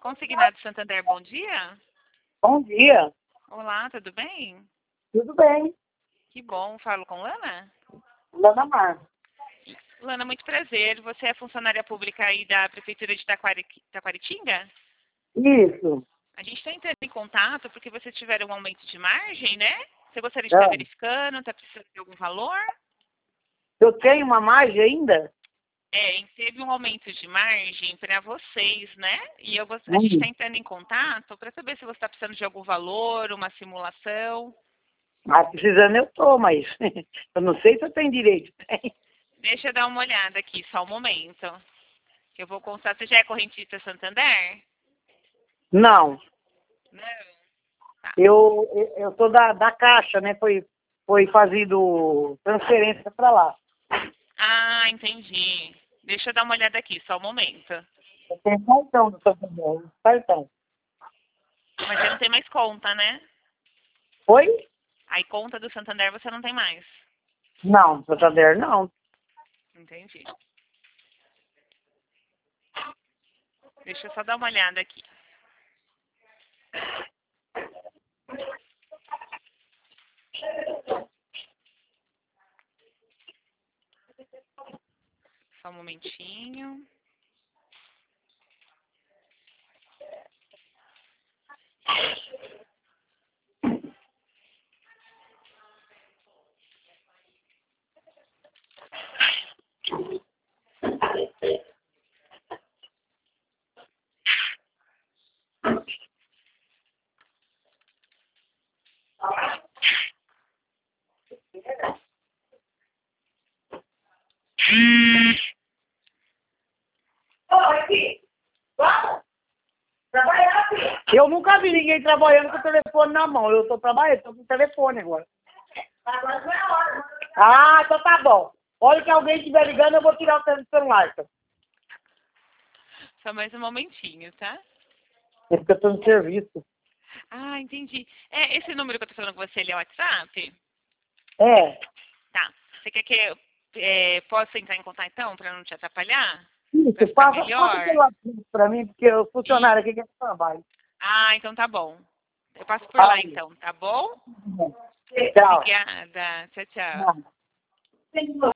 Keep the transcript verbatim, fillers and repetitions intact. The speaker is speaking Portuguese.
Consignado Santander, bom dia. Bom dia, Olá, tudo bem? tudo bem? Que bom, falo com Lana? Lana Mar. Lana, muito prazer. Você é funcionária pública aí da Prefeitura de Taquari... Taquaritinga? Isso. A gente está entrando em contato porque vocês tiveram um aumento de margem, né? Você gostaria de É. estar verificando? Está precisando de algum valor? Eu tenho uma margem ainda? É, teve um aumento de margem para vocês, né? E eu gost... a Hum. gente está entrando em contato para saber se você está precisando de algum valor, uma simulação. Ah, precisando eu tô, mas eu não sei se eu tenho direito. Tem. Deixa eu dar uma olhada aqui, só um momento. Que eu vou constar. Você já é correntista Santander? Não, Não. Tá. eu, eu tô da, da Caixa, né? Foi, foi fazido transferência para lá. Ah, entendi. Deixa eu dar uma olhada aqui, só um momento. Eu tenho cartão do Santander, cartão. Mas você não tem mais conta, né? Foi? Aí conta do Santander você não tem mais. Não, Santander não. Entendi. Deixa eu só dar uma olhada aqui. Só um momentinho. Eu nunca vi ninguém trabalhando com o telefone na mão. Eu tô trabalhando, tô com o telefone agora. Ah, então tá bom. Olha que alguém estiver ligando, eu vou tirar o telefone do celular. Então. Só mais um momentinho, tá? É porque eu tô no serviço. Ah, entendi. É, esse número que eu tô falando com você, ele é o WhatsApp? É. Tá. Você quer que eu é, possa entrar em contato então, para não te atrapalhar? Pra Isso, ficar passa, passa melhor? pelo WhatsApp pra mim, porque o funcionário aqui quer trabalho. Ah, então tá bom. Eu passo por lá Fala. então, tá bom? Tchau. Obrigada. Tchau, tchau. Tchau.